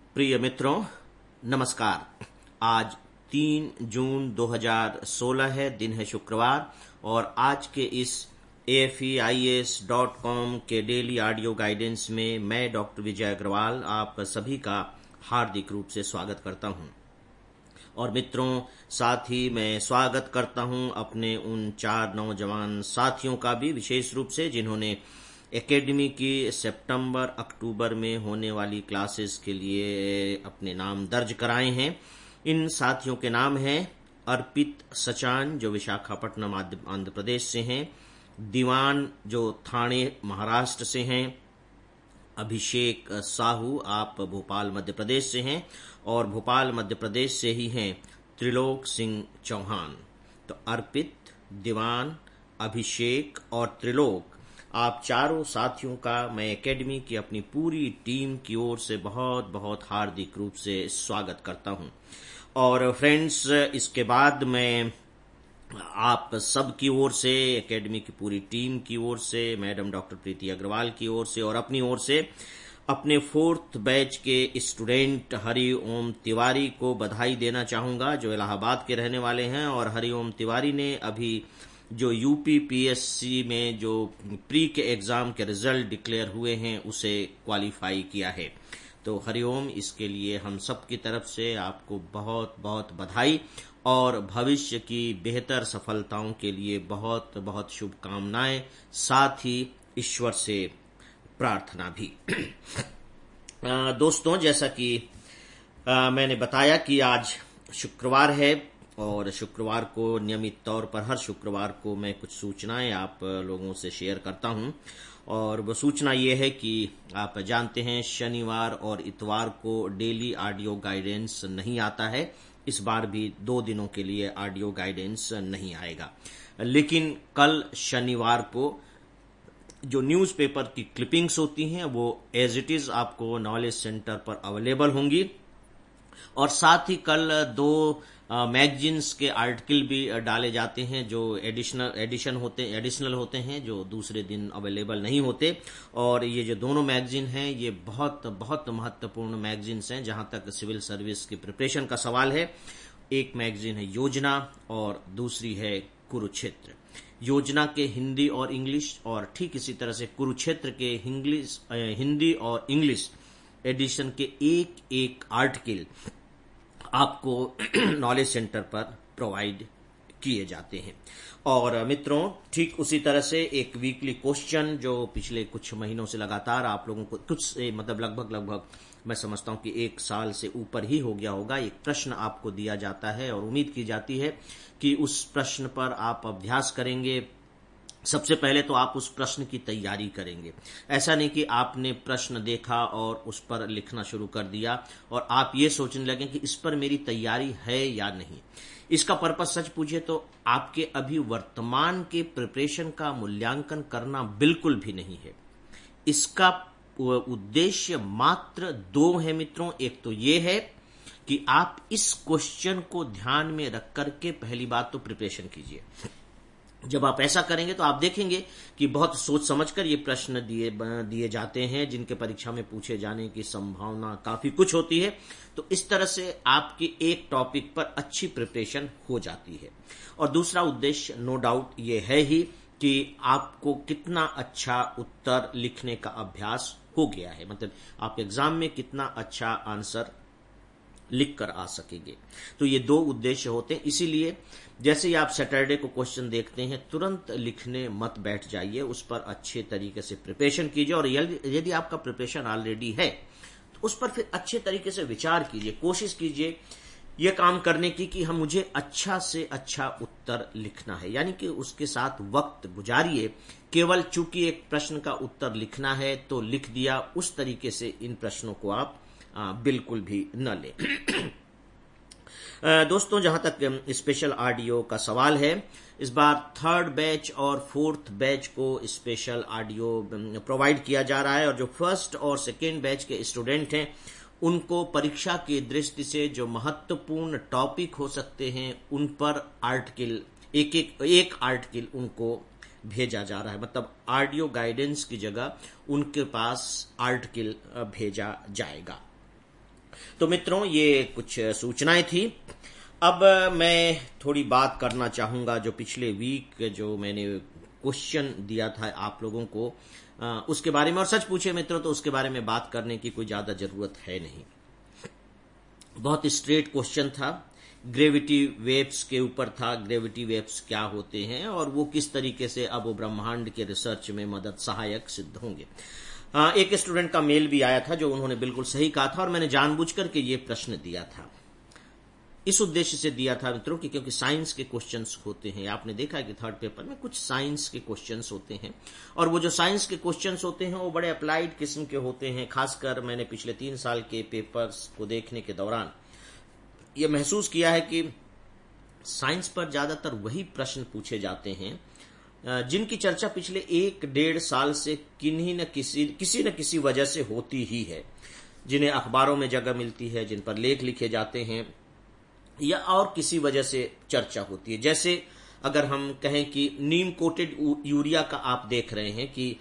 प्रिय मित्रों, नमस्कार। आज 3 जून 2016 है, दिन है शुक्रवार, और आज के इस AFEIAS.com के डेली ऑडियो गाइडेंस में मैं डॉक्टर विजय अग्रवाल आप सभी का हार्दिक रूप से स्वागत करता हूं। और मित्रों, साथ ही मैं स्वागत करता हूं अपने उन 4 नौजवान साथियों का भी, विशेष रूप से जिन्होंने एकेडमी की सितंबर अक्टूबर में होने वाली क्लासेस के लिए अपने नाम दर्ज कराए हैं। इन साथियों के नाम हैं अर्पित सचान, जो विशाखापट्टनम आंध्र प्रदेश से हैं, दीवान जो ठाणे महाराष्ट्र से हैं, अभिषेक साहू आप भोपाल मध्य प्रदेश से हैं, और भोपाल मध्य प्रदेश से ही हैं त्रिलोक सिंह चौहान। तो अर्पित, दीवान, अभिषेक और त्रिलोक, आप चारों साथियों का मैं एकेडमी की अपनी पूरी टीम की ओर से बहुत बहुत हार्दिक रूप से स्वागत करता हूं। और फ्रेंड्स, इसके बाद मैं आप सब की ओर से, एकेडमी की पूरी टीम की ओर से, मैडम डॉक्टर प्रीति अग्रवाल की ओर से और अपनी ओर से अपने 4th बैच के स्टूडेंट हरि ओम तिवारी को बधाई देना चाहूंगा, जो इलाहाबाद के रहने वाले हैं। और हरि ओम तिवारी ने अभी जो UPPSC में जो प्री के एग्जाम के रिजल्ट डिक्लेयर हुए हैं उसे क्वालिफाई किया है। तो हरिओम, इसके लिए हम सब की तरफ से आपको बहुत बहुत बधाई और भविष्य की बेहतर सफलताओं के लिए बहुत बहुत शुभकामनाएं, साथ ही ईश्वर से प्रार्थना भी। दोस्तों, जैसा कि मैंने बताया कि आज शुक्रवार है, और शुक्रवार को नियमित तौर पर हर शुक्रवार को मैं कुछ सूचनाएं आप लोगों से शेयर करता हूं। और वो सूचना ये है कि आप जानते हैं शनिवार और इतवार को डेली ऑडियो गाइडेंस नहीं आता है। इस बार भी 2 दिनों के लिए ऑडियो गाइडेंस नहीं आएगा, लेकिन कल शनिवार को जो न्यूज़पेपर की क्लिपिंग्स होती हैं वो एज इट इज आपको नॉलेज सेंटर पर अवेलेबल होंगी। और साथ ही कल 2 मैगजीन्स के आर्टिकल भी डाले जाते हैं जो एडिशनल होते हैं, जो दूसरे दिन अवेलेबल नहीं होते। और ये जो दोनों मैगजीन हैं ये बहुत बहुत महत्वपूर्ण मैगजीन्स हैं जहां तक सिविल सर्विस की प्रिपरेशन का सवाल है। एक मैगजीन है योजना और दूसरी है कुरुक्षेत्र। योजना के हिंदी और इंग्लिश, और ठीक इसी तरह से कुरुक्षेत्र के हिंदी और इंग्लिश एडिशन के एक आर्टिकल आपको नॉलेज सेंटर पर प्रोवाइड किए जाते हैं। और मित्रों, ठीक उसी तरह से एक वीकली क्वेश्चन जो पिछले कुछ महीनों से लगातार आप लोगों को लगभग मैं समझता हूं कि 1 साल से ऊपर ही हो गया होगा, एक प्रश्न आपको दिया जाता है और उम्मीद की जाती है कि उस प्रश्न पर आप अभ्यास करेंगे। सबसे पहले तो आप उस प्रश्न की तैयारी करेंगे। ऐसा नहीं कि आपने प्रश्न देखा और उस पर लिखना शुरू कर दिया और आप ये सोचने लगे कि इस पर मेरी तैयारी है या नहीं। इसका पर्पस सच पूछे तो आपके अभी वर्तमान के प्रिपरेशन का मूल्यांकन करना बिल्कुल भी नहीं है। इसका उद्देश्य मात्र 2 है मित्रों। एक तो ये है कि आप इस क्वेश्चन को ध्यान में रख करके पहली बात तो प्रिपरेशन कीजिए। जब आप ऐसा करेंगे तो आप देखेंगे कि बहुत सोच समझकर ये प्रश्न दिए जाते हैं जिनके परीक्षा में पूछे जाने की संभावना काफी कुछ होती है। तो इस तरह से आपकी एक टॉपिक पर अच्छी प्रिपरेशन हो जाती है। और दूसरा उद्देश्य नो डाउट ये है ही कि आपको कितना अच्छा उत्तर लिखने का अभ्यास हो गया है, मतलब आप एग्जाम में कितना अच्छा आंसर लिख कर आ सकेंगे। तो ये 2 उद्देश्य होते हैं। इसीलिए जैसे ही आप सैटरडे को क्वेश्चन देखते हैं तुरंत लिखने मत बैठ जाइए, उस पर अच्छे तरीके से प्रिपरेशन कीजिए। और यदि आपका प्रिपरेशन ऑलरेडी है तो उस पर फिर अच्छे तरीके से विचार कीजिए, कोशिश कीजिए ये काम करने की कि मुझे अच्छा से अच्छा उत्तर लिखना है, यानी कि उसके साथ वक्त गुजारिए। केवल चूंकि एक प्रश्न का उत्तर लिखना है तो लिख दिया, उस तरीके से इन प्रश्नों को आप बिल्कुल भी न लें। दोस्तों, जहां तक स्पेशल ऑडियो का सवाल है, इस बार 3rd बैच और 4th बैच को स्पेशल ऑडियो प्रोवाइड किया जा रहा है। और जो 1st और 2nd बैच के स्टूडेंट हैं उनको परीक्षा की दृष्टि से जो महत्वपूर्ण टॉपिक हो सकते हैं उन पर आर्टिकल एक आर्टिकल उनको भेजा जा रहा है, मतलब ऑडियो गाइडेंस की जगह उनके पास आर्टिकल भेजा जाएगा। तो मित्रों, ये कुछ सूचनाएं थी। अब मैं थोड़ी बात करना चाहूंगा जो पिछले वीक जो मैंने क्वेश्चन दिया था आप लोगों को उसके बारे में। और सच पूछे मित्रों तो उसके बारे में बात करने की कोई ज्यादा जरूरत है नहीं। बहुत स्ट्रेट क्वेश्चन था, ग्रेविटी वेव्स के ऊपर था। ग्रेविटी वेव्स क्या होते हैं और वो किस तरीके से अब वो ब्रह्मांड के रिसर्च में मदद सहायक सिद्ध होंगे। एक स्टूडेंट का मेल भी आया था जो उन्होंने बिल्कुल सही कहा था और मैंने जानबूझकर के ये प्रश्न दिया था। इस उद्देश्य से दिया था मित्रों कि क्योंकि साइंस के क्वेश्चंस होते हैं, आपने देखा है कि थर्ड पेपर में कुछ साइंस के क्वेश्चंस होते हैं और वो जो साइंस के क्वेश्चंस होते हैं वो बड़े अप्लाइड किस्म के होते हैं। खासकर मैंने पिछले 3 साल के पेपर्स को देखने के दौरान ये महसूस किया है कि साइंस पर ज्यादातर वही प्रश्न पूछे जाते हैं जिनकी चर्चा पिछले 1-1.5 साल से किसी न किसी वजह से होती ही है, जिन्हें अखबारों में जगह मिलती है, जिन पर लेख लिखे जाते हैं या और किसी वजह से चर्चा होती है। जैसे अगर हम कहें कि नीम कोटेड यूरिया का आप देख रहे हैं कि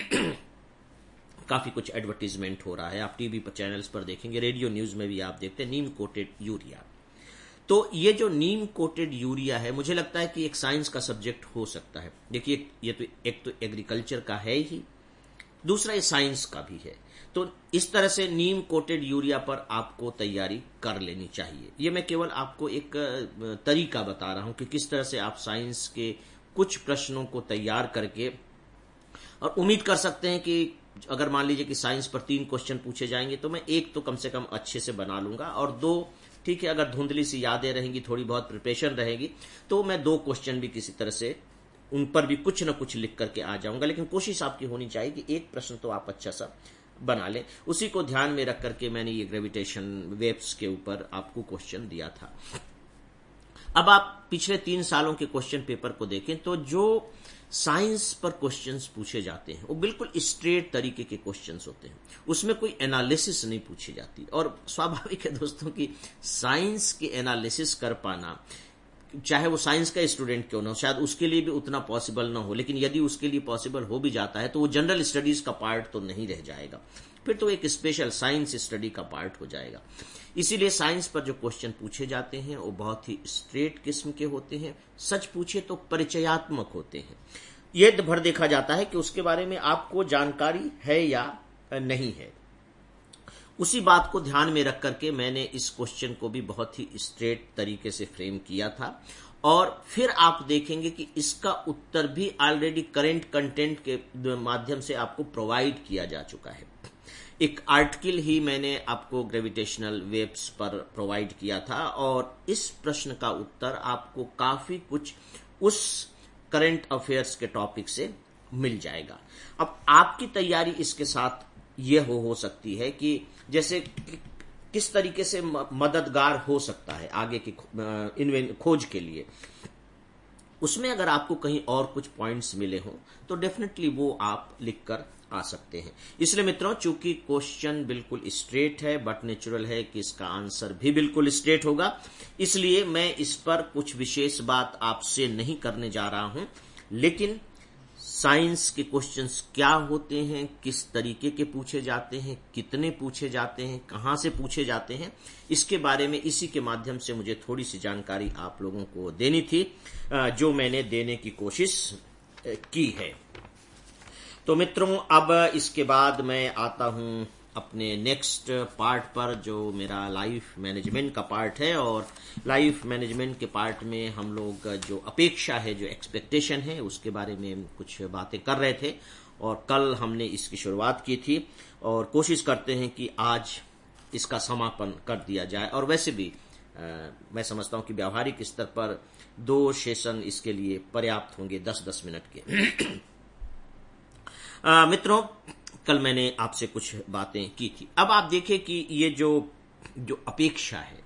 काफी कुछ एडवर्टीजमेंट हो रहा है, आप टीवी पर चैनल्स पर देखेंगे, रेडियो न्यूज में भी आप देखते हैं नीम कोटेड यूरिया। तो ये जो नीम कोटेड यूरिया है, मुझे लगता है कि एक साइंस का सब्जेक्ट हो सकता है। देखिए, ये तो एक तो एग्रीकल्चर का है ही, दूसरा ये साइंस का भी है। तो इस तरह से नीम कोटेड यूरिया पर आपको तैयारी कर लेनी चाहिए। ये मैं केवल आपको एक तरीका बता रहा हूं कि किस तरह से आप साइंस के कुछ प्रश्नों को तैयार करके, और उम्मीद कर सकते हैं कि अगर मान लीजिए कि साइंस पर 3 क्वेश्चन पूछे जाएंगे तो मैं एक तो कम से कम अच्छे से बना लूंगा, और 2 ठीक है, अगर धुंधली सी यादें रहेंगी, थोड़ी बहुत प्रिपरेशन रहेगी, तो मैं 2 क्वेश्चन भी किसी तरह से उन पर भी कुछ न कुछ लिख करके आ जाऊंगा। लेकिन कोशिश आपकी होनी चाहिए कि एक प्रश्न तो आप अच्छा सा बना लें। उसी को ध्यान में रख करके मैंने ये ग्रेविटेशन वेव्स के ऊपर आपको क्वेश्चन दिया था। अब आप पिछले 3 सालों के क्वेश्चन पेपर को देखें तो जो साइंस पर क्वेश्चंस पूछे जाते हैं वो बिल्कुल स्ट्रेट तरीके के क्वेश्चंस होते हैं, उसमें कोई एनालिसिस नहीं पूछी जाती। और स्वाभाविक है दोस्तों कि साइंस की एनालिसिस कर पाना, चाहे वो साइंस का स्टूडेंट क्यों ना हो, शायद उसके लिए भी उतना पॉसिबल ना हो, लेकिन यदि उसके लिए पॉसिबल हो भी जाता है तो वो जनरल स्टडीज का पार्ट तो नहीं रह जाएगा, फिर तो एक स्पेशल साइंस स्टडी का पार्ट हो जाएगा। इसीलिए साइंस पर जो क्वेश्चन पूछे जाते हैं वो बहुत ही स्ट्रेट किस्म के होते हैं, सच पूछे तो परिचयात्मक होते हैं। ये भर देखा जाता है कि उसके बारे में आपको जानकारी है या नहीं है। उसी बात को ध्यान में रख करके मैंने इस क्वेश्चन को भी बहुत ही स्ट्रेट तरीके से फ्रेम किया था, और फिर आप देखेंगे कि इसका उत्तर भी ऑलरेडी करंट कंटेंट के माध्यम से आपको प्रोवाइड किया जा चुका है। एक आर्टिकल ही मैंने आपको ग्रेविटेशनल वेव्स पर प्रोवाइड किया था, और इस प्रश्न का उत्तर आपको काफी कुछ उस करंट अफेयर्स के टॉपिक से मिल जाएगा। अब आपकी तैयारी इसके साथ ये हो सकती है कि जैसे किस तरीके से मददगार हो सकता है आगे की खोज के लिए, उसमें अगर आपको कहीं और कुछ पॉइंट्स मिले हों तो डेफिनेटली वो आप लिखकर आ सकते हैं। इसलिए मित्रों, चूंकि क्वेश्चन बिल्कुल स्ट्रेट है, बट नेचुरल है कि इसका आंसर भी बिल्कुल स्ट्रेट होगा, इसलिए मैं इस पर कुछ विशेष बात आपसे नहीं करने जा रहा हूं। लेकिन साइंस के क्वेश्चंस क्या होते हैं, किस तरीके के पूछे जाते हैं, कितने पूछे जाते हैं, कहां से पूछे जाते हैं, इसके बारे में इसी के माध्यम से मुझे थोड़ी सी जानकारी आप लोगों को देनी थी, जो मैंने देने की कोशिश की है। तो मित्रों, अब इसके बाद मैं आता हूं अपने नेक्स्ट पार्ट पर, जो मेरा लाइफ मैनेजमेंट का पार्ट है। और लाइफ मैनेजमेंट के पार्ट में हम लोग जो अपेक्षा है, जो एक्सपेक्टेशन है, उसके बारे में कुछ बातें कर रहे थे, और कल हमने इसकी शुरुआत की थी, और कोशिश करते हैं कि आज इसका समापन कर दिया जाए। और वैसे भी मैं समझता हूं कि व्यावहारिक स्तर पर 2 सेशन इसके लिए पर्याप्त होंगे, 10-10 मिनट के। मित्रों, कल मैंने आपसे कुछ बातें की थी। अब आप देखें कि ये जो अपेक्षा है,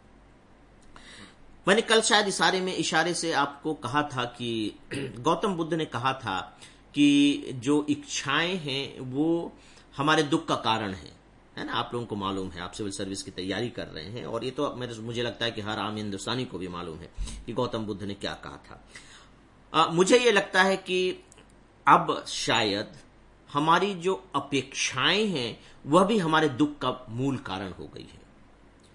मैंने कल शायद इशारे से आपको कहा था कि गौतम बुद्ध ने कहा था कि जो इच्छाएं हैं वो हमारे दुख का कारण है ना। आप लोगों को मालूम है, आप सिविल सर्विस की तैयारी कर रहे हैं, और ये तो मुझे लगता है कि हर आम हिंदुस्तानी को भी मालूम है कि गौतम बुद्ध ने क्या कहा था। मुझे ये लगता है कि अब शायद हमारी जो अपेक्षाएं हैं वह भी हमारे दुख का मूल कारण हो गई है।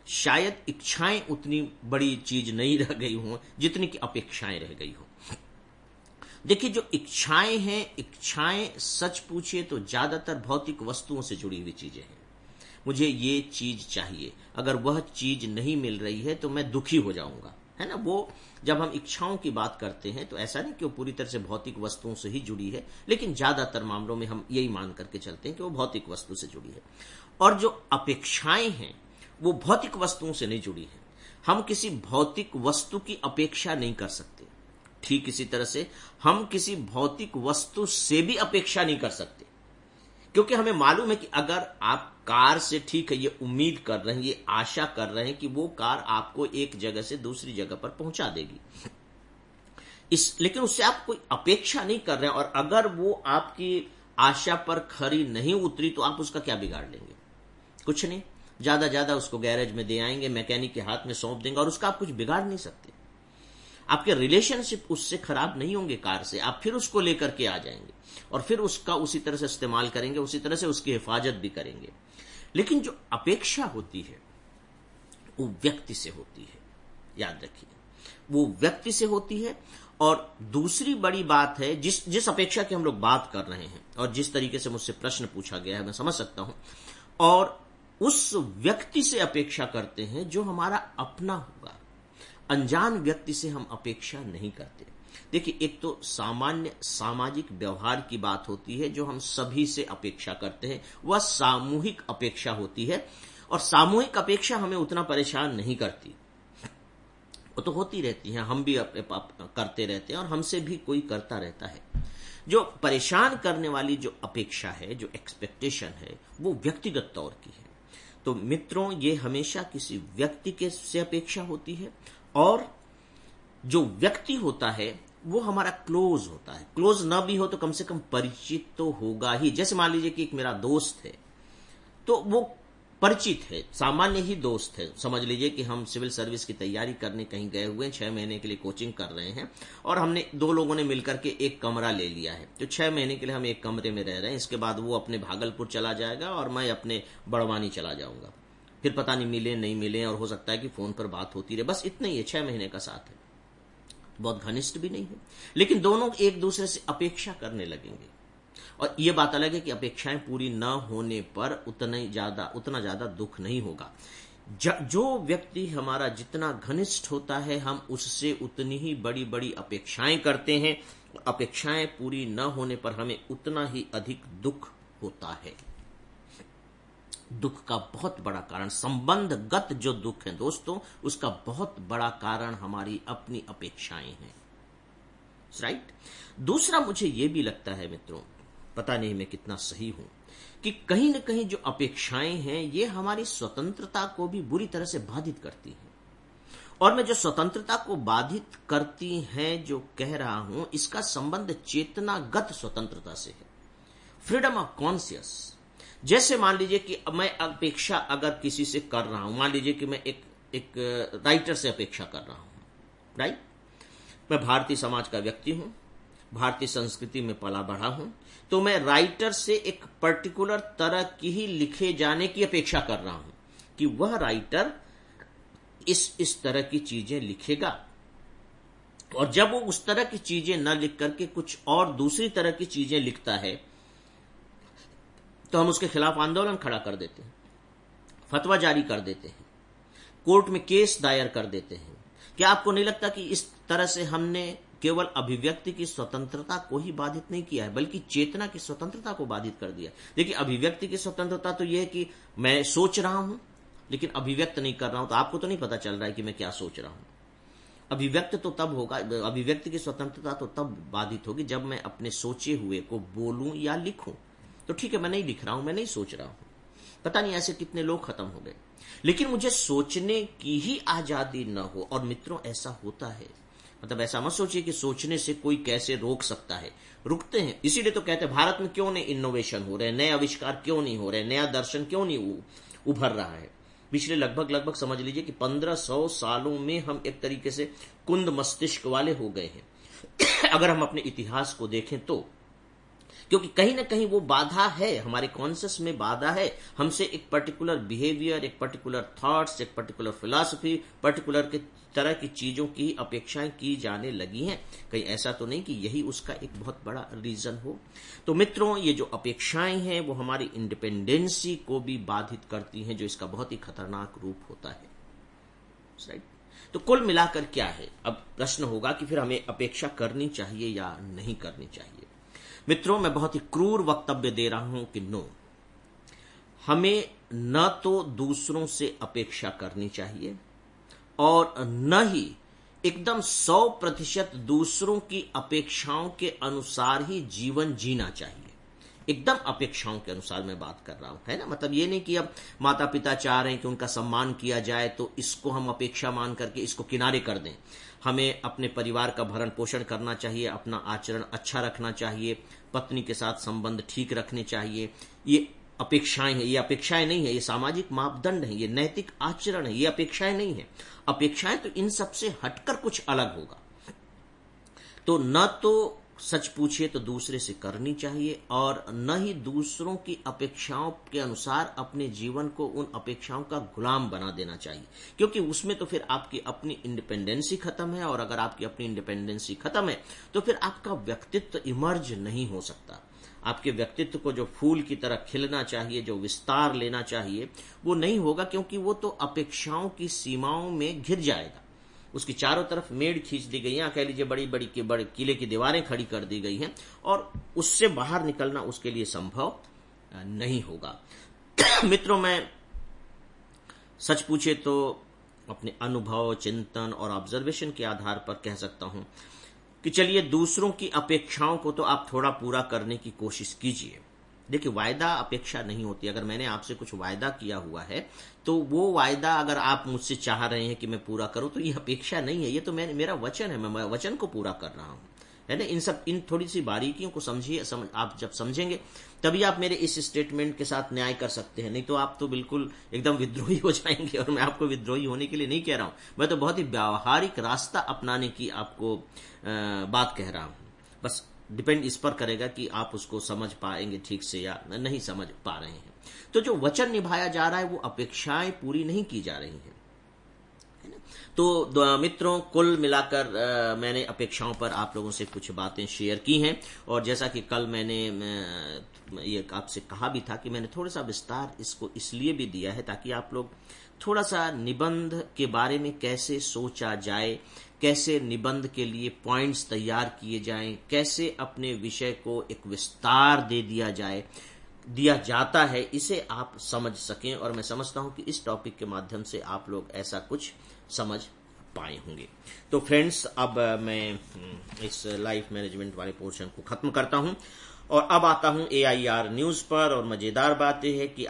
शायद इच्छाएं उतनी बड़ी चीज नहीं रह गई हों जितनी की अपेक्षाएं रह गई हो। देखिए, जो इच्छाएं हैं, इच्छाएं सच पूछिए तो ज्यादातर भौतिक वस्तुओं से जुड़ी हुई चीजें हैं। मुझे ये चीज चाहिए, अगर वह चीज नहीं मिल रही है तो मैं दुखी हो जाऊंगा, है ना। वो जब हम इच्छाओं की बात करते हैं तो ऐसा नहीं कि वो पूरी तरह से भौतिक वस्तुओं से ही जुड़ी है, लेकिन ज्यादातर मामलों में हम यही मान करके चलते हैं कि वो भौतिक वस्तु से जुड़ी है। और जो अपेक्षाएं हैं वो भौतिक वस्तुओं से नहीं जुड़ी है। हम किसी भौतिक वस्तु की अपेक्षा नहीं कर सकते। ठीक इसी तरह से हम किसी भौतिक वस्तु से भी अपेक्षा नहीं कर सकते, क्योंकि हमें मालूम है कि अगर आप कार से, ठीक है, ये उम्मीद कर रहे हैं, ये आशा कर रहे हैं कि वो कार आपको एक जगह से दूसरी जगह पर पहुंचा देगी, लेकिन उससे आप कोई अपेक्षा नहीं कर रहे हैं। और अगर वो आपकी आशा पर खरी नहीं उतरी तो आप उसका क्या बिगाड़ लेंगे? कुछ नहीं, ज्यादा उसको गैरेज में दे आएंगे, मैकेनिक के हाथ में सौंप देंगे और उसका आप कुछ बिगाड़ नहीं सकते। आपके रिलेशनशिप उससे खराब नहीं होंगे कार से, आप फिर उसको लेकर के आ जाएंगे और फिर उसका उसी तरह से इस्तेमाल करेंगे, उसी तरह से उसकी हिफाजत भी करेंगे। लेकिन जो अपेक्षा होती है वो व्यक्ति से होती है, याद रखिए, वो व्यक्ति से होती है। और दूसरी बड़ी बात है, जिस अपेक्षा की हम लोग बात कर रहे हैं और जिस तरीके से मुझसे प्रश्न पूछा गया है मैं समझ सकता हूं, और उस व्यक्ति से अपेक्षा करते हैं जो हमारा अपना होगा। अनजान व्यक्ति से हम अपेक्षा नहीं करते। देखिए, एक तो सामान्य सामाजिक व्यवहार की बात होती है जो हम सभी से अपेक्षा करते हैं, वह सामूहिक अपेक्षा होती है। और सामूहिक अपेक्षा हमें उतना परेशान नहीं करती, वो तो होती रहती है, हम भी करते रहते हैं और हमसे भी कोई करता रहता है। जो परेशान करने वाली जो अपेक्षा है, जो एक्सपेक्टेशन है, वो व्यक्तिगत तौर की है। तो मित्रों, ये हमेशा किसी व्यक्ति के से अपेक्षा होती है, और जो व्यक्ति होता है वो हमारा क्लोज होता है। क्लोज ना भी हो तो कम से कम परिचित तो होगा ही। जैसे मान लीजिए कि एक मेरा दोस्त है, तो वो परिचित है, सामान्य ही दोस्त है। समझ लीजिए कि हम सिविल सर्विस की तैयारी करने कहीं गए हुए हैं, 6 महीने के लिए कोचिंग कर रहे हैं, और हमने 2 लोगों ने मिलकर के एक कमरा ले लिया है। तो 6 महीने के लिए हम एक कमरे में रह रहे हैं। इसके बाद वो अपने भागलपुर चला जाएगा और मैं अपने बड़वानी चला जाऊंगा। फिर पता नहीं मिले नहीं मिले, और हो सकता है कि फोन पर बात होती रहे। बस इतना ही है, 6 महीने का साथ है, बहुत घनिष्ठ भी नहीं है, लेकिन दोनों एक दूसरे से अपेक्षा करने लगेंगे। और यह बात अलग है कि अपेक्षाएं पूरी न होने पर उतना ज्यादा दुख नहीं होगा। जो व्यक्ति हमारा जितना घनिष्ठ होता है, हम उससे उतनी ही बड़ी बड़ी अपेक्षाएं करते हैं। अपेक्षाएं पूरी न होने पर हमें उतना ही अधिक दुख होता है। दुख का बहुत बड़ा कारण, संबंधगत जो दुख है दोस्तों, उसका बहुत बड़ा कारण हमारी अपनी अपेक्षाएं हैं। राइट। दूसरा, मुझे यह भी लगता है मित्रों, पता नहीं मैं कितना सही हूं, कि कहीं न कहीं जो अपेक्षाएं हैं ये हमारी स्वतंत्रता को भी बुरी तरह से बाधित करती हैं। और मैं जो स्वतंत्रता को बाधित करती हैं जो कह रहा हूं, इसका संबंध चेतनागत स्वतंत्रता से है, फ्रीडम ऑफ कॉन्शियस। जैसे मान लीजिए कि मैं अपेक्षा अगर किसी से कर रहा हूं, मान लीजिए कि मैं एक राइटर से अपेक्षा कर रहा हूं, राइट। मैं भारतीय समाज का व्यक्ति हूं, भारतीय संस्कृति में पला बढ़ा हूं, तो मैं राइटर से एक पर्टिकुलर तरह की ही लिखे जाने की अपेक्षा कर रहा हूं कि वह राइटर इस तरह की चीजें लिखेगा। और जब वो उस तरह की चीजें न लिख करके कुछ और दूसरी तरह की चीजें लिखता है, तो हम उसके खिलाफ आंदोलन खड़ा कर देते हैं, फतवा जारी कर देते हैं, कोर्ट में केस दायर कर देते हैं। क्या आपको नहीं लगता कि इस तरह से हमने केवल अभिव्यक्ति की स्वतंत्रता को ही बाधित नहीं किया है, बल्कि चेतना की स्वतंत्रता को बाधित कर दिया? देखिए, अभिव्यक्ति की स्वतंत्रता तो यह है कि मैं सोच रहा हूं लेकिन अभिव्यक्त नहीं कर रहा हूं, तो आपको तो नहीं पता चल रहा है कि मैं क्या सोच रहा हूं। अभिव्यक्त तो तब होगा, अभिव्यक्ति की स्वतंत्रता तो तब बाधित होगी जब मैं अपने सोचे हुए को बोलूं या लिखूं। तो ठीक है, मैं नहीं लिख रहा हूं, मैं नहीं सोच रहा हूं, पता नहीं ऐसे कितने लोग खत्म हो गए, लेकिन मुझे सोचने की ही आजादी न हो। और मित्रों, ऐसा होता है, मतलब ऐसा मत सोचिए कि सोचने से कोई कैसे रोक सकता है, रुकते हैं। इसीलिए तो कहते हैं भारत में क्यों नहीं इनोवेशन हो रहे, नए आविष्कार क्यों नहीं हो रहे, नया दर्शन क्यों नहीं उभर रहा है। पिछले लगभग समझ लीजिए कि 1500 सालों में हम एक तरीके से कुंद मस्तिष्क वाले हो गए हैं। अगर हम अपने इतिहास को देखें तो क्योंकि कहीं ना कहीं वो बाधा है, हमारे कॉन्शियस में बाधा है, हमसे एक पर्टिकुलर बिहेवियर, एक पर्टिकुलर थॉट्स, एक पर्टिकुलर फिलॉसफी, पर्टिकुलर के तरह की चीजों की अपेक्षाएं की जाने लगी हैं। कहीं ऐसा तो नहीं कि यही उसका एक बहुत बड़ा रीजन हो। तो मित्रों, ये जो अपेक्षाएं हैं वो हमारी इंडिपेंडेंसी को भी बाधित करती हैं, जो इसका बहुत ही खतरनाक रूप होता है। राइट। तो कुल मिलाकर क्या है, अब प्रश्न होगा कि फिर हमें अपेक्षा करनी चाहिए या नहीं करनी चाहिए। मित्रों, मैं बहुत ही क्रूर वक्तव्य दे रहा हूं कि नो, हमें न तो दूसरों से अपेक्षा करनी चाहिए और न ही एकदम 100% दूसरों की अपेक्षाओं के अनुसार ही जीवन जीना चाहिए। एकदम अपेक्षाओं के अनुसार मैं बात कर रहा हूं, है ना। मतलब ये नहीं कि अब माता पिता चाह रहे हैं कि उनका सम्मान किया जाए तो इसको हम अपेक्षा मान करके इसको किनारे कर दें। हमें अपने परिवार का भरण पोषण करना चाहिए, अपना आचरण अच्छा रखना चाहिए, पत्नी के साथ संबंध ठीक रखने चाहिए। ये अपेक्षाएं हैं, ये अपेक्षाएं नहीं है, ये सामाजिक मापदंड है, ये नैतिक आचरण है, ये अपेक्षाएं नहीं है। अपेक्षाएं तो इन सबसे हटकर कुछ अलग होगा। तो न तो सच पूछिए तो दूसरे से करनी चाहिए और न ही दूसरों की अपेक्षाओं के अनुसार अपने जीवन को उन अपेक्षाओं का गुलाम बना देना चाहिए, क्योंकि उसमें तो फिर आपकी अपनी इंडिपेंडेंसी खत्म है। और अगर आपकी अपनी इंडिपेंडेंसी खत्म है तो फिर आपका व्यक्तित्व इमर्ज नहीं हो सकता। आपके व्यक्तित्व को जो फूल की तरह खिलना चाहिए, जो विस्तार लेना चाहिए, वो नहीं होगा, क्योंकि वो तो अपेक्षाओं की सीमाओं में घिर जाएगा। उसकी चारों तरफ मेड़ खींच दी गई है, कह लीजिए बड़ी बड़ी किले की दीवारें खड़ी कर दी गई हैं और उससे बाहर निकलना उसके लिए संभव नहीं होगा। मित्रों, मैं सच पूछे तो अपने अनुभव, चिंतन और ऑब्जर्वेशन के आधार पर कह सकता हूं कि चलिए दूसरों की अपेक्षाओं को तो आप थोड़ा पूरा करने की कोशिश कीजिए। देखिए, वायदा अपेक्षा नहीं होती। अगर मैंने आपसे कुछ वायदा किया हुआ है तो वो वायदा अगर आप मुझसे चाह रहे हैं कि मैं पूरा करूं तो ये अपेक्षा नहीं है, ये तो मेरा वचन है, मैं वचन को पूरा कर रहा हूं, है ना। इन थोड़ी सी बारीकियों को समझिए। आप जब समझेंगे तभी आप मेरे इस स्टेटमेंट के साथ न्याय कर सकते हैं, नहीं तो आप तो बिल्कुल एकदम विद्रोही हो जाएंगे। और मैं आपको विद्रोही होने के लिए नहीं कह रहा हूं, मैं तो बहुत ही व्यावहारिक रास्ता अपनाने की आपको बात कह रहा हूं। बस डिपेंड इस पर करेगा कि आप उसको समझ पाएंगे ठीक से या नहीं समझ पा रहे हैं। तो जो वचन निभाया जा रहा है वो अपेक्षाएं पूरी नहीं की जा रही हैं, है ना। तो मित्रों, कुल मिलाकर मैंने अपेक्षाओं पर आप लोगों से कुछ बातें शेयर की हैं। और जैसा कि कल मैंने ये आपसे कहा भी था कि मैंने थोड़ा सा विस्तार इसको इसलिए भी दिया है ताकि आप लोग थोड़ा सा निबंध के बारे में कैसे सोचा जाए, कैसे निबंध के लिए पॉइंट्स तैयार किए जाएं, कैसे अपने विषय को एक विस्तार दे दिया जाता है, इसे आप समझ सकें। और मैं समझता हूं कि इस टॉपिक के माध्यम से आप लोग ऐसा कुछ समझ पाए होंगे। तो फ्रेंड्स, अब मैं इस लाइफ मैनेजमेंट वाले पोर्शन को खत्म करता हूं और अब आता हूं AIR न्यूज पर। और मजेदार बात यह है कि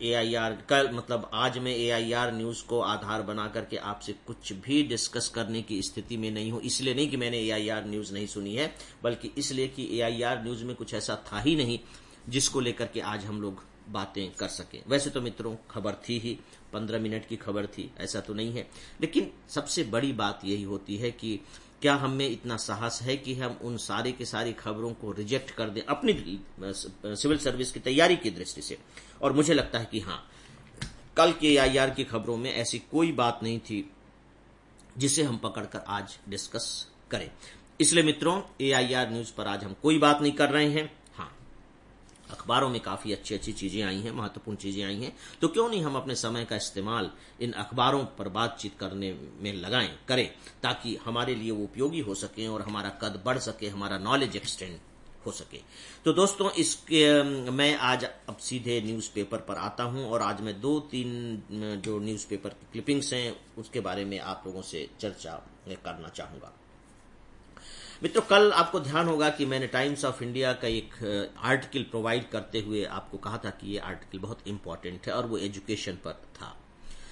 आज मैं AIR न्यूज को आधार बना करके आपसे कुछ भी डिस्कस करने की स्थिति में नहीं हूं। इसलिए नहीं कि मैंने AIR न्यूज नहीं सुनी है, बल्कि इसलिए कि AIR न्यूज में कुछ ऐसा था ही नहीं जिसको लेकर के आज हम लोग बातें कर सकें। वैसे तो मित्रों खबर थी ही, 15 मिनट की खबर थी, ऐसा तो नहीं है। लेकिन सबसे बड़ी बात यही होती है कि क्या हम में इतना साहस है कि हम उन सारे की सारी खबरों को रिजेक्ट कर दें अपनी सिविल सर्विस की तैयारी की दृष्टि से। और मुझे लगता है कि हाँ, कल के AIR की खबरों में ऐसी कोई बात नहीं थी जिसे हम पकड़कर आज डिस्कस करें। इसलिए मित्रों, AIR न्यूज पर आज हम कोई बात नहीं कर रहे हैं। अखबारों में काफी अच्छी अच्छी चीजें आई हैं, महत्वपूर्ण चीजें आई हैं, तो क्यों नहीं हम अपने समय का इस्तेमाल इन अखबारों पर बातचीत करने में करें ताकि हमारे लिए वो उपयोगी हो सके और हमारा कद बढ़ सके, हमारा नॉलेज एक्सटेंड हो सके। तो दोस्तों, मैं आज अब सीधे न्यूज़पेपर पर आता हूं और आज मैं 2-3 जो न्यूज़पेपर की क्लिपिंग्स हैं उसके बारे में आप लोगों से चर्चा करना चाहूंगा। मित्रों, कल आपको ध्यान होगा कि मैंने टाइम्स ऑफ इंडिया का एक आर्टिकल प्रोवाइड करते हुए आपको कहा था कि ये आर्टिकल बहुत इंपॉर्टेंट है और वो एजुकेशन पर था।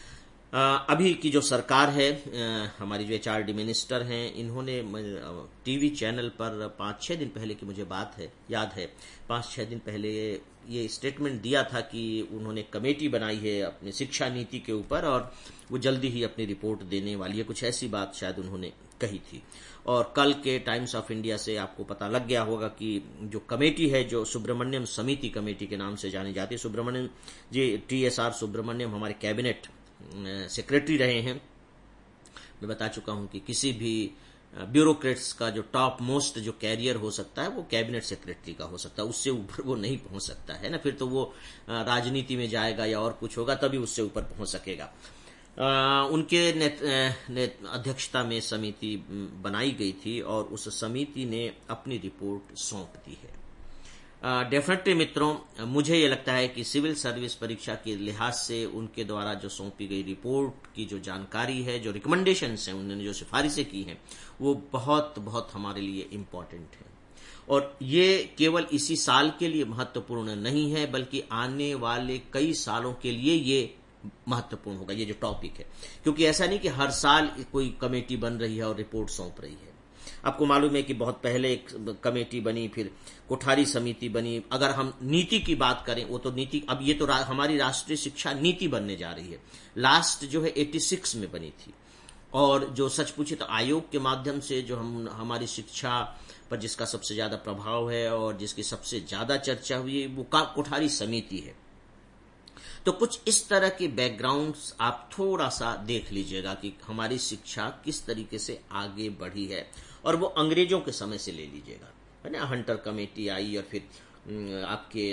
अभी की जो सरकार है, हमारी जो HRD मिनिस्टर हैं, इन्होंने टीवी चैनल पर 5-6 दिन पहले की मुझे बात है, याद है, 5-6 दिन पहले ये स्टेटमेंट दिया था कि उन्होंने कमेटी बनाई है अपनी शिक्षा नीति के ऊपर और वो जल्दी ही अपनी रिपोर्ट देने वाली है, कुछ ऐसी बात शायद उन्होंने कही थी। और कल के टाइम्स ऑफ इंडिया से आपको पता लग गया होगा कि जो कमेटी है, जो सुब्रमण्यम समिति कमेटी के नाम से जानी जाती है, सुब्रमण्यम जी, TSR सुब्रमण्यम हमारे कैबिनेट सेक्रेटरी रहे हैं। मैं बता चुका हूं कि किसी भी ब्यूरोक्रेट्स का जो टॉप मोस्ट जो कैरियर हो सकता है वो कैबिनेट सेक्रेटरी का हो सकता है, उससे ऊपर वो नहीं पहुंच सकता है ना, फिर तो वो राजनीति में जाएगा या और कुछ होगा तभी उससे ऊपर पहुंच सकेगा। उनके अध्यक्षता में समिति बनाई गई थी और उस समिति ने अपनी रिपोर्ट सौंप दी है। डेफिनेटली मित्रों, मुझे ये लगता है कि सिविल सर्विस परीक्षा के लिहाज से उनके द्वारा जो सौंपी गई रिपोर्ट की जो जानकारी है, जो रिकमेंडेशंस हैं, उन्होंने जो सिफारिशें की हैं, वो बहुत बहुत हमारे लिए इम्पोर्टेंट है। और ये केवल इसी साल के लिए महत्वपूर्ण नहीं है, बल्कि आने वाले कई सालों के लिए ये महत्वपूर्ण होगा, ये जो टॉपिक है। क्योंकि ऐसा नहीं कि हर साल कोई कमेटी बन रही है और रिपोर्ट सौंप रही है। आपको मालूम है कि बहुत पहले एक कमेटी बनी, फिर कोठारी समिति बनी। अगर हम नीति की बात करें, वो तो नीति, अब ये तो हमारी राष्ट्रीय शिक्षा नीति बनने जा रही है, लास्ट जो है 86 में बनी थी। और जो सच पूछे तो आयोग के माध्यम से जो हमारी शिक्षा पर जिसका सबसे ज्यादा प्रभाव है और जिसकी सबसे ज्यादा चर्चा हुई है, वो कोठारी समिति है। तो कुछ इस तरह के बैकग्राउंड्स आप थोड़ा सा देख लीजिएगा कि हमारी शिक्षा किस तरीके से आगे बढ़ी है, और वो अंग्रेजों के समय से ले लीजिएगा, है ना। हंटर कमेटी आई और फिर आपके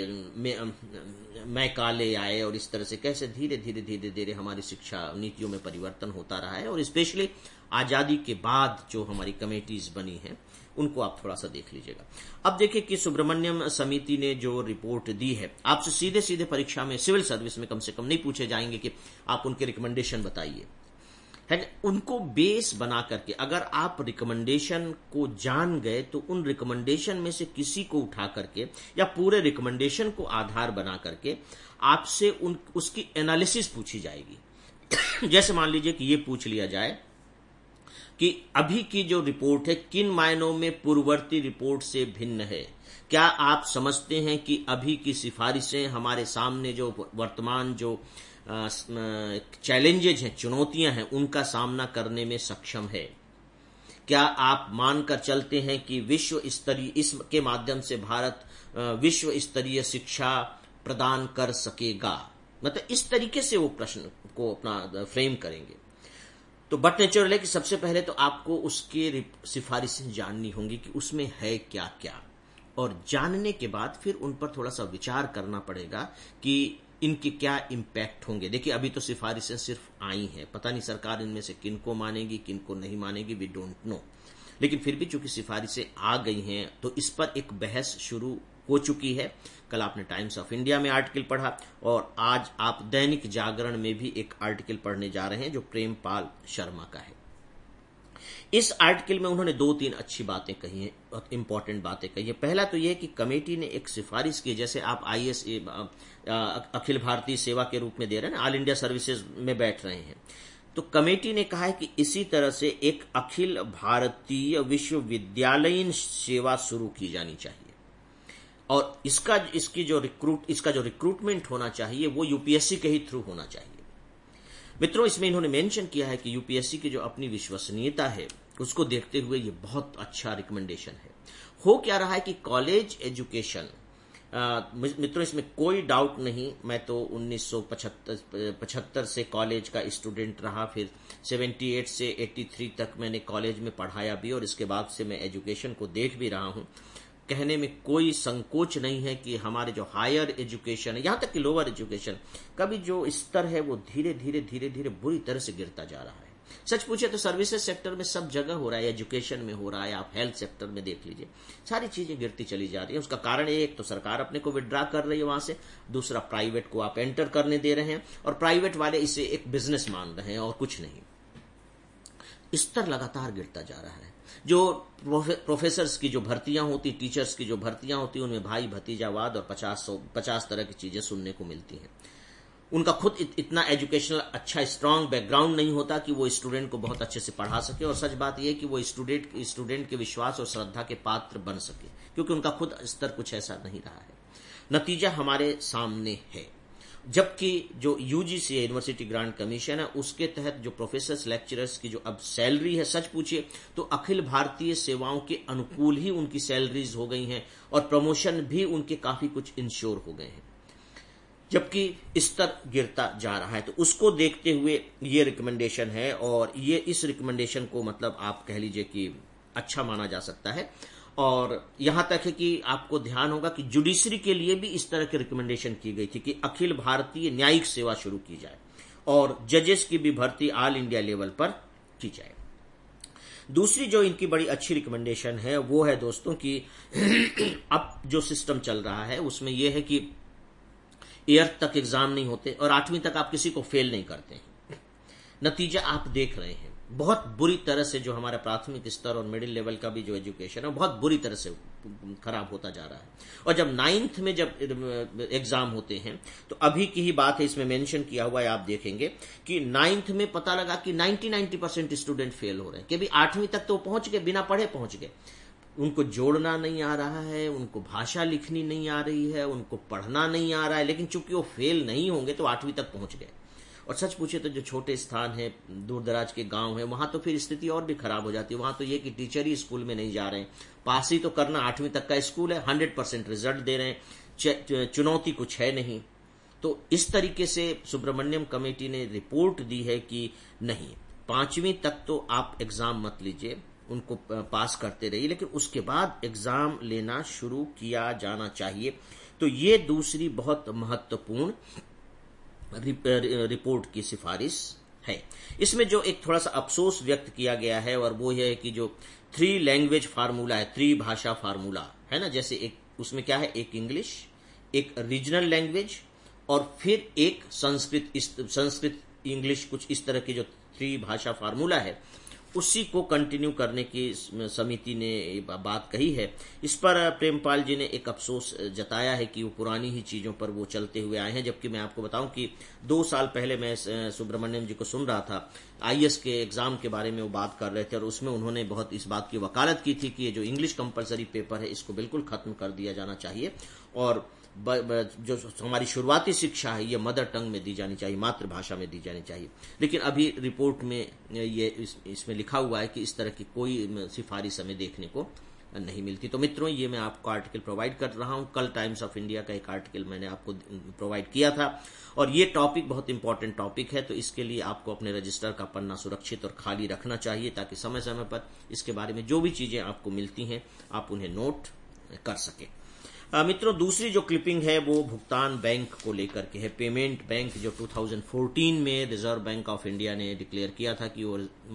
मैकाले आए, और इस तरह से कैसे धीरे धीरे धीरे धीरे हमारी शिक्षा नीतियों में परिवर्तन होता रहा है। और स्पेशली आजादी के बाद जो हमारी कमेटीज बनी हैं, उनको आप थोड़ा सा देख लीजिएगा। अब देखिए कि सुब्रमण्यम समिति ने जो रिपोर्ट दी है, आपसे सीधे सीधे परीक्षा में सिविल सर्विस में कम से कम नहीं पूछे जाएंगे कि आप उनके रिकमेंडेशन बताइए, है। उनको बेस बना करके अगर आप रिकमेंडेशन को जान गए तो उन रिकमेंडेशन में से किसी को उठा करके या पूरे रिकमेंडेशन को आधार बना करके आपसे उसकी एनालिसिस पूछी जाएगी। जैसे मान लीजिए कि ये पूछ लिया जाए कि अभी की जो रिपोर्ट है किन मायनों में पूर्ववर्ती रिपोर्ट से भिन्न है। क्या आप समझते हैं कि अभी की सिफारिशें हमारे सामने जो वर्तमान जो चैलेंजेज हैं, चुनौतियां हैं, उनका सामना करने में सक्षम है? क्या आप मानकर चलते हैं कि विश्व स्तरीय, इसके माध्यम से भारत विश्व स्तरीय शिक्षा प्रदान कर सकेगा? मतलब इस तरीके से वो प्रश्न को अपना फ्रेम करेंगे। तो बट नेचुरल है कि सबसे पहले तो आपको उसके सिफारिशें जाननी होंगी कि उसमें है क्या क्या, और जानने के बाद फिर उन पर थोड़ा सा विचार करना पड़ेगा कि इनके क्या इम्पैक्ट होंगे। देखिए अभी तो सिफारिशें सिर्फ आई हैं, पता नहीं सरकार इनमें से किनको मानेगी किनको नहीं मानेगी, वी डोंट नो। लेकिन फिर भी चूंकि सिफारिशें आ गई हैं तो इस पर एक बहस शुरू हो चुकी है। कल आपने टाइम्स ऑफ इंडिया में आर्टिकल पढ़ा और आज आप दैनिक जागरण में भी एक आर्टिकल पढ़ने जा रहे हैं जो प्रेमपाल शर्मा का है। इस आर्टिकल में उन्होंने 2-3 अच्छी बातें कही हैं, इंपॉर्टेंट बातें कही हैं। पहला तो यह कि कमेटी ने एक सिफारिश की, जैसे आप IAS अखिल भारतीय सेवा के रूप में दे रहे हैं ना, ऑल इंडिया सर्विसेज में बैठ रहे हैं, तो कमेटी ने कहा है कि इसी तरह से एक अखिल भारतीय विश्वविद्यालयीन सेवा शुरू की जानी चाहिए, और इसका जो रिक्रूटमेंट होना चाहिए वो यूपीएससी के ही थ्रू होना चाहिए। मित्रों, इसमें इन्होंने मेंशन किया है कि यूपीएससी की जो अपनी विश्वसनीयता है उसको देखते हुए ये बहुत अच्छा रिकमेंडेशन है। हो क्या रहा है कि कॉलेज एजुकेशन, मित्रों इसमें कोई डाउट नहीं, मैं तो 1975 से कॉलेज का स्टूडेंट रहा, फिर 78 से 83 तक मैंने कॉलेज में पढ़ाया भी, और इसके बाद से मैं एजुकेशन को देख भी रहा हूं। कहने में कोई संकोच नहीं है कि हमारे जो हायर एजुकेशन है, यहां तक कि लोअर एजुकेशन का भी जो स्तर है वो धीरे धीरे धीरे धीरे बुरी तरह से गिरता जा रहा है। सच पूछे तो सर्विसेज सेक्टर में सब जगह हो रहा है, एजुकेशन में हो रहा है, आप हेल्थ सेक्टर में देख लीजिए, सारी चीजें गिरती चली जा रही है। उसका कारण एक तो सरकार अपने को विड्रॉ कर रही है वहां से, दूसरा प्राइवेट को आप एंटर करने दे रहे हैं, और प्राइवेट वाले इसे एक बिजनेस मान रहे हैं और कुछ नहीं। स्तर लगातार गिरता जा रहा है। जो प्रोफेसर्स की जो भर्तियां होती, टीचर्स की जो भर्तियां होती, उनमें भाई भतीजावाद और 50 तरह की चीजें सुनने को मिलती हैं। उनका खुद इतना एजुकेशनल अच्छा स्ट्रांग बैकग्राउंड नहीं होता कि वो स्टूडेंट को बहुत अच्छे से पढ़ा सके, और सच बात यह कि वो स्टूडेंट के विश्वास और श्रद्धा के पात्र बन सके, क्योंकि उनका खुद स्तर कुछ ऐसा नहीं रहा है। नतीजा हमारे सामने है। जबकि जो यूजीसी यूनिवर्सिटी ग्रांट कमीशन है, उसके तहत जो प्रोफेसर्स लेक्चरर्स की जो अब सैलरी है, सच पूछिए तो अखिल भारतीय सेवाओं के अनुकूल ही उनकी सैलरीज हो गई हैं, और प्रमोशन भी उनके काफी कुछ इंश्योर हो गए हैं, जबकि स्तर गिरता जा रहा है। तो उसको देखते हुए ये रिकमेंडेशन है, और ये इस रिकमेंडेशन को मतलब आप कह लीजिए कि अच्छा माना जा सकता है। और यहां तक है कि आपको ध्यान होगा कि जुडिशरी के लिए भी इस तरह की रिकमेंडेशन की गई थी कि अखिल भारतीय न्यायिक सेवा शुरू की जाए, और जजेस की भी भर्ती ऑल इंडिया लेवल पर की जाए। दूसरी जो इनकी बड़ी अच्छी रिकमेंडेशन है वो है दोस्तों कि अब जो सिस्टम चल रहा है उसमें यह है कि 8th तक एग्जाम नहीं होते और 8वीं तक आप किसी को फेल नहीं करते। नतीजा आप देख रहे हैं, बहुत बुरी तरह से जो हमारा प्राथमिक स्तर और मिडिल लेवल का भी जो एजुकेशन है बहुत बुरी तरह से खराब होता जा रहा है। और जब 9th में जब एग्जाम होते हैं तो अभी की ही बात है, इसमें मेंशन किया हुआ है, आप देखेंगे कि 9th में पता लगा कि 90% स्टूडेंट फेल हो रहे हैं, कि भी 8वीं तक तो पहुंच गए, बिना पढ़े पहुंच गए। उनको जोड़ना नहीं आ रहा है, उनको भाषा लिखनी नहीं आ रही है, उनको पढ़ना नहीं आ रहा है, लेकिन चूंकि वो फेल नहीं होंगे तो 8वीं तक पहुंच गए। और सच पूछे तो जो छोटे स्थान है, दूर दराज के गांव है, वहां तो फिर स्थिति और भी खराब हो जाती है। वहां तो ये कि टीचर ही स्कूल में नहीं जा रहे हैं, पास ही तो करना, 8वीं तक का स्कूल है, 100% रिजल्ट दे रहे हैं, चुनौती कुछ है नहीं। तो इस तरीके से सुब्रमण्यम कमेटी ने रिपोर्ट दी है कि नहीं, 5वीं तक तो आप एग्जाम मत लीजिए, उनको पास करते रहिए, लेकिन उसके बाद एग्जाम लेना शुरू किया जाना चाहिए। तो ये दूसरी बहुत महत्वपूर्ण रिपोर्ट की सिफारिश है। इसमें जो एक थोड़ा सा अफसोस व्यक्त किया गया है और वो ये है कि जो 3 लैंग्वेज फार्मूला है, 3 भाषा फार्मूला है ना, जैसे एक उसमें क्या है, एक इंग्लिश, एक रीजनल लैंग्वेज और फिर एक संस्कृत इंग्लिश, कुछ इस तरह की जो 3 भाषा फार्मूला है उसी को कंटिन्यू करने की समिति ने बात कही है। इस पर प्रेमपाल जी ने एक अफसोस जताया है कि वो पुरानी ही चीजों पर वो चलते हुए आए हैं। जबकि मैं आपको बताऊं कि 2 साल पहले मैं सुब्रमण्यम जी को सुन रहा था, आईएएस के एग्जाम के बारे में वो बात कर रहे थे और उसमें उन्होंने बहुत इस बात की वकालत की थी कि ये जो इंग्लिश कंपलसरी पेपर है इसको बिल्कुल खत्म कर दिया जाना चाहिए, और जो हमारी शुरुआती शिक्षा है ये मदर टंग में दी जानी चाहिए, मातृभाषा में दी जानी चाहिए। लेकिन अभी रिपोर्ट में ये इसमें लिखा हुआ है कि इस तरह की कोई सिफारिश हमें देखने को नहीं मिलती। तो मित्रों, ये मैं आपको आर्टिकल प्रोवाइड कर रहा हूं। कल टाइम्स ऑफ इंडिया का एक आर्टिकल मैंने आपको प्रोवाइड किया था और ये टॉपिक बहुत इंपॉर्टेंट टॉपिक है, तो इसके लिए आपको अपने रजिस्टर का पन्ना सुरक्षित और खाली रखना चाहिए ताकि समय समय पर इसके बारे में जो भी चीजें आपको मिलती हैं आप उन्हें नोट कर सके। मित्रों, दूसरी जो क्लिपिंग है वो भुगतान बैंक को लेकर के है। पेमेंट बैंक जो 2014 में रिजर्व बैंक ऑफ इंडिया ने डिक्लेयर किया था कि वो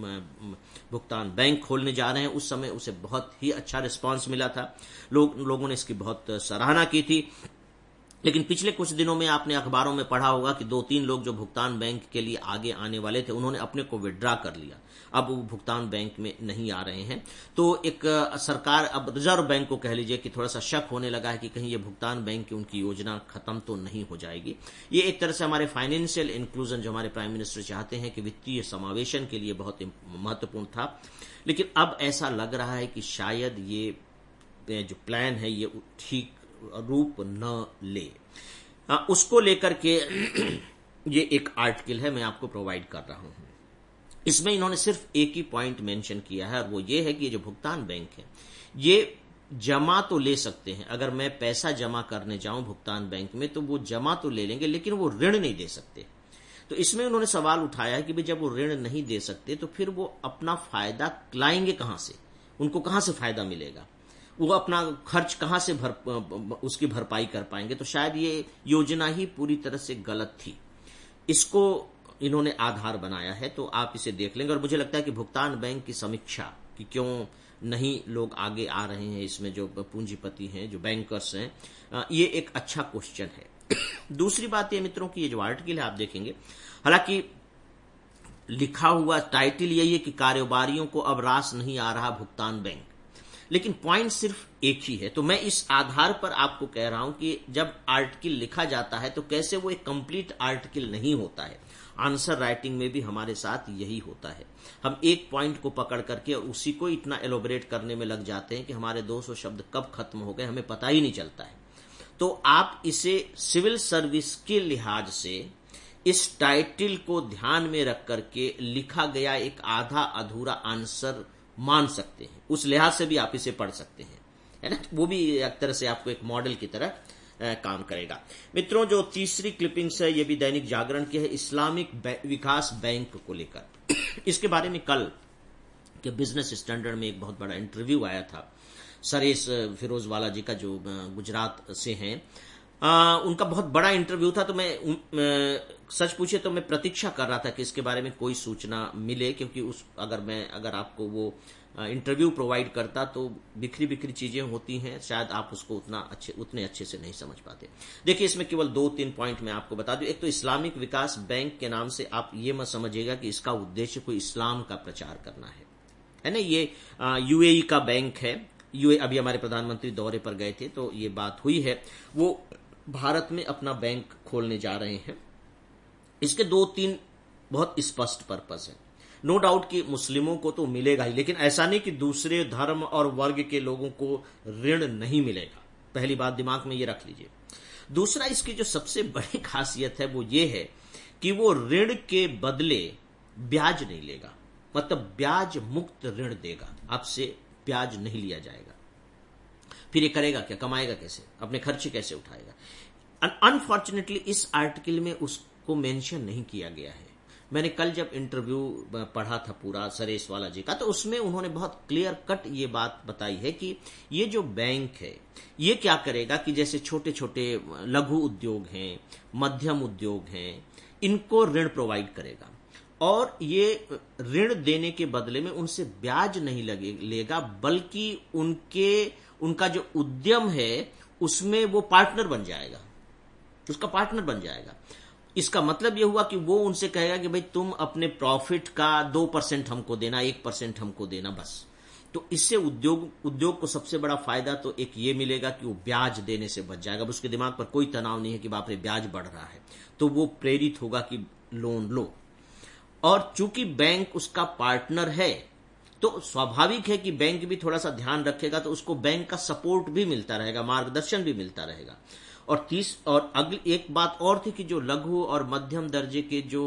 भुगतान बैंक खोलने जा रहे हैं, उस समय उसे बहुत ही अच्छा रिस्पांस मिला था, लोगों ने इसकी बहुत सराहना की थी। लेकिन पिछले कुछ दिनों में आपने अखबारों में पढ़ा होगा कि 2-3 लोग जो भुगतान बैंक के लिए आगे आने वाले थे उन्होंने अपने को विड्रा कर लिया, अब वो भुगतान बैंक में नहीं आ रहे हैं। तो एक सरकार, अब रिजर्व बैंक को कह लीजिए कि थोड़ा सा शक होने लगा है कि कहीं ये भुगतान बैंक की उनकी योजना खत्म तो नहीं हो जाएगी। ये एक तरह से हमारे फाइनेंशियल इंक्लूजन जो हमारे प्राइम मिनिस्टर चाहते हैं कि वित्तीय समावेशन के लिए बहुत महत्वपूर्ण था, लेकिन अब ऐसा लग रहा है कि शायद ये जो प्लान है ये ठीक रूप न ले। उसको लेकर के ये एक आर्टिकल है, मैं आपको प्रोवाइड कर रहा हूं। इसमें इन्होंने सिर्फ एक ही पॉइंट मेंशन किया है और वो ये है कि ये जो भुगतान बैंक है ये जमा तो ले सकते हैं। अगर मैं पैसा जमा करने जाऊं भुगतान बैंक में तो वो जमा तो ले लेंगे, लेकिन वो ऋण नहीं दे सकते। तो इसमें उन्होंने सवाल उठाया है कि भाई जब वो ऋण नहीं दे सकते तो फिर वो अपना फायदा लाएंगे कहां से, उनको कहां से फायदा मिलेगा, वो अपना खर्च कहां से उसकी भरपाई कर पाएंगे। तो शायद ये योजना ही पूरी तरह से गलत थी, इसको इन्होंने आधार बनाया है। तो आप इसे देख लेंगे और मुझे लगता है कि भुगतान बैंक की समीक्षा कि क्यों नहीं लोग आगे आ रहे हैं इसमें, जो पूंजीपति हैं, जो बैंकर्स हैं, ये एक अच्छा क्वेश्चन है। दूसरी बात ये मित्रों की ये जो आर्टिकल है आप देखेंगे, हालांकि लिखा हुआ टाइटल यही है कि कारोबारियों को अब रास नहीं आ रहा भुगतान बैंक, लेकिन पॉइंट सिर्फ एक ही है। तो मैं इस आधार पर आपको कह रहा हूं कि जब आर्टिकल लिखा जाता है तो कैसे वो एक कंप्लीट आर्टिकल नहीं होता है। आंसर राइटिंग में भी हमारे साथ यही होता है। हम एक पॉइंट को पकड़ करके और उसी को इतना एलोबरेट करने में लग जाते हैं कि हमारे 200 शब्द कब खत्म हो गए हमें पता ही नहीं चलता है। तो आप इसे सिविल सर्विस के लिहाज से इस टाइटल को ध्यान में रख करके लिखा गया एक आधा अधूरा आंसर मान सकते हैं। उस लिहाज से भी आप इसे पढ़ सकते हैं, है ना। वो भी एक तरह से आपको एक मॉडल की तरह काम करेगा। मित्रों, जो तीसरी क्लिपिंग्स है ये भी दैनिक जागरण की है, इस्लामिक विकास बैंक को लेकर। इसके बारे में कल के बिजनेस स्टैंडर्ड में एक बहुत बड़ा इंटरव्यू आया था। सरेश फिरोजवाला जी का जो गुजरात से हैं, उनका बहुत बड़ा इंटरव्यू था। तो मैं सच पूछे तो मैं प्रतीक्षा कर रहा था कि इसके बारे में कोई सूचना मिले, क्योंकि अगर आपको वो इंटरव्यू प्रोवाइड करता तो बिखरी बिखरी चीजें होती हैं, शायद आप उसको उतने अच्छे से नहीं समझ पाते। देखिए, इसमें केवल 2-3 पॉइंट मैं आपको बता दूं। एक तो इस्लामिक विकास बैंक के नाम से आप ये मत समझिएगा कि इसका उद्देश्य कोई इस्लाम का प्रचार करना है ना। ये यूएई का बैंक है। अभी हमारे प्रधानमंत्री दौरे पर गए थे तो ये बात हुई है। वो भारत में अपना बैंक खोलने जा रहे हैं। इसके 2-3 बहुत स्पष्ट पर्पस है। नो डाउट कि मुस्लिमों को तो मिलेगा ही, लेकिन ऐसा नहीं कि दूसरे धर्म और वर्ग के लोगों को ऋण नहीं मिलेगा। पहली बात दिमाग में ये रख लीजिए। दूसरा, इसकी जो सबसे बड़ी खासियत है वो ये है कि वो ऋण के बदले ब्याज नहीं लेगा, मतलब ब्याज मुक्त ऋण देगा। आपसे ब्याज नहीं लिया जाएगा। फिर ये करेगा क्या, कमाएगा कैसे, अपने खर्चे कैसे उठाएगा। अनफॉर्चुनेटली इस आर्टिकल में उसको मेंशन नहीं किया गया है। मैंने कल जब इंटरव्यू पढ़ा था पूरा सरेश वाला जी का, तो उसमें उन्होंने बहुत क्लियर कट ये बात बताई है कि ये जो बैंक है ये क्या करेगा कि जैसे छोटे छोटे लघु उद्योग हैं, मध्यम उद्योग हैं, इनको ऋण प्रोवाइड करेगा और ये ऋण देने के बदले में उनसे ब्याज नहीं लेगा, बल्कि उनका जो उद्यम है उसमें वो पार्टनर बन जाएगा, उसका पार्टनर बन जाएगा। इसका मतलब यह हुआ कि वो उनसे कहेगा कि भाई तुम अपने प्रॉफिट का 2% हमको देना, 1% हमको देना, बस। तो इससे उद्योग को सबसे बड़ा फायदा तो एक ये मिलेगा कि वो ब्याज देने से बच जाएगा। उसके दिमाग पर कोई तनाव नहीं है कि बाप रे ब्याज बढ़ रहा है, तो वो प्रेरित होगा कि लोन लो। और चूंकि बैंक उसका पार्टनर है तो स्वाभाविक है कि बैंक भी थोड़ा सा ध्यान रखेगा, तो उसको बैंक का सपोर्ट भी मिलता रहेगा, मार्गदर्शन भी मिलता रहेगा। और अगली एक बात और थी कि जो लघु और मध्यम दर्जे के जो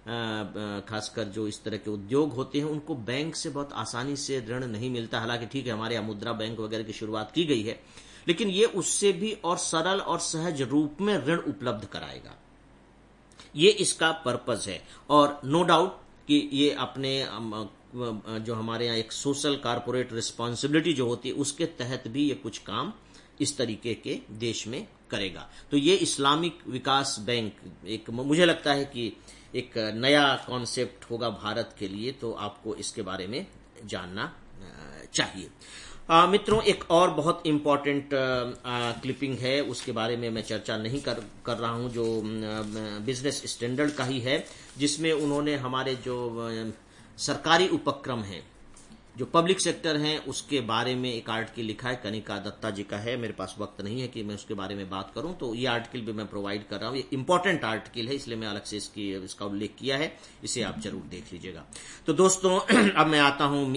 खासकर जो इस तरह के उद्योग होते हैं उनको बैंक से बहुत आसानी से ऋण नहीं मिलता। हालांकि ठीक है, हमारे यहाँ मुद्रा बैंक वगैरह की शुरुआत की गई है, लेकिन ये उससे भी और सरल और सहज रूप में ऋण उपलब्ध कराएगा। ये इसका पर्पस है। और नो डाउट कि ये अपने जो हमारे यहाँ एक सोशल कॉर्पोरेट रिस्पॉन्सिबिलिटी जो होती है उसके तहत भी ये कुछ काम इस तरीके के देश में करेगा। तो ये इस्लामिक विकास बैंक एक, मुझे लगता है कि एक नया कॉन्सेप्ट होगा भारत के लिए, तो आपको इसके बारे में जानना चाहिए। मित्रों, एक और बहुत इंपॉर्टेंट क्लिपिंग है, उसके बारे में मैं चर्चा नहीं कर रहा हूं, जो बिजनेस स्टैंडर्ड का ही है, जिसमें उन्होंने हमारे जो सरकारी उपक्रम हैं, जो पब्लिक सेक्टर हैं, उसके बारे में एक आर्टिकल लिखा है। कनिका दत्ता जी का है। मेरे पास वक्त नहीं है कि मैं उसके बारे में बात करूं, तो ये आर्टिकल भी मैं प्रोवाइड कर रहा हूं। ये इंपॉर्टेंट आर्टिकल है, इसलिए मैं अलग से इसका उल्लेख किया है, इसे आप जरूर देख लीजिएगा। तो दोस्तों, अब मैं आता हूं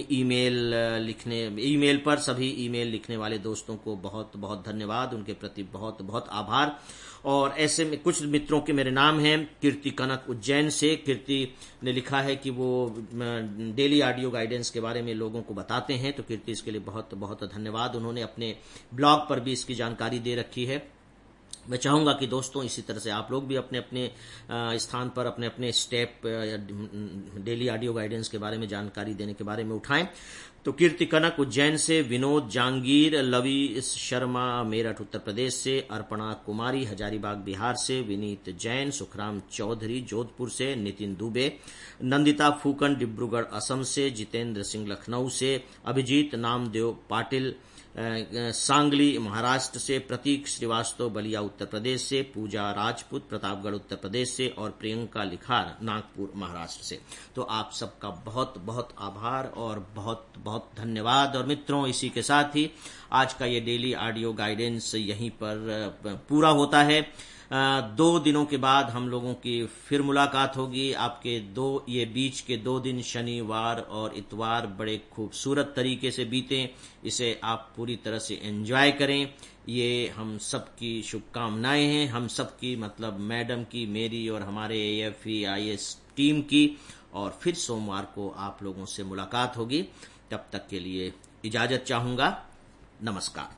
ईमेल पर। सभी ईमेल लिखने वाले दोस्तों को बहुत बहुत धन्यवाद, उनके प्रति बहुत बहुत आभार। और ऐसे में कुछ मित्रों के मेरे नाम हैं। कीर्ति कनक उज्जैन से, कीर्ति ने लिखा है कि वो डेली ऑडियो गाइडेंस के बारे में लोगों को बताते हैं, तो कीर्ति इसके लिए बहुत बहुत धन्यवाद। उन्होंने अपने ब्लॉग पर भी इसकी जानकारी दे रखी है। मैं चाहूंगा कि दोस्तों इसी तरह से आप लोग भी अपने अपने स्थान पर अपने अपने स्टेप डेली ऑडियो गाइडेंस के बारे में जानकारी देने के बारे में उठाएं। तो कीर्ति कनक उज्जैन से, विनोद जांगीर, लवी शर्मा मेरठ उत्तर प्रदेश से, अर्पणा कुमारी हजारीबाग बिहार से, विनीत जैन, सुखराम चौधरी जोधपुर से, नितिन दुबे, नंदिता फूकन डिब्रूगढ़ असम से, जितेंद्र सिंह लखनऊ से, अभिजीत नामदेव पाटिल सांगली महाराष्ट्र से, प्रतीक श्रीवास्तव बलिया उत्तर प्रदेश से, पूजा राजपूत प्रतापगढ़ उत्तर प्रदेश से और प्रियंका लिखार नागपुर महाराष्ट्र से। तो आप सबका बहुत बहुत आभार और बहुत बहुत धन्यवाद। और मित्रों, इसी के साथ ही आज का ये डेली ऑडियो गाइडेंस यहीं पर पूरा होता है। 2 दिनों के बाद हम लोगों की फिर मुलाकात होगी। आपके ये बीच के 2 दिन शनिवार और इतवार बड़े खूबसूरत तरीके से बीतें, इसे आप पूरी तरह से एंजॉय करें। ये हम सबकी शुभकामनाएं हैं, हम सबकी मतलब मैडम की, मेरी और हमारे AFE-IS टीम की। और फिर सोमवार को आप लोगों से मुलाकात होगी। तब तक के लिए इजाजत चाहूंगा। नमस्कार।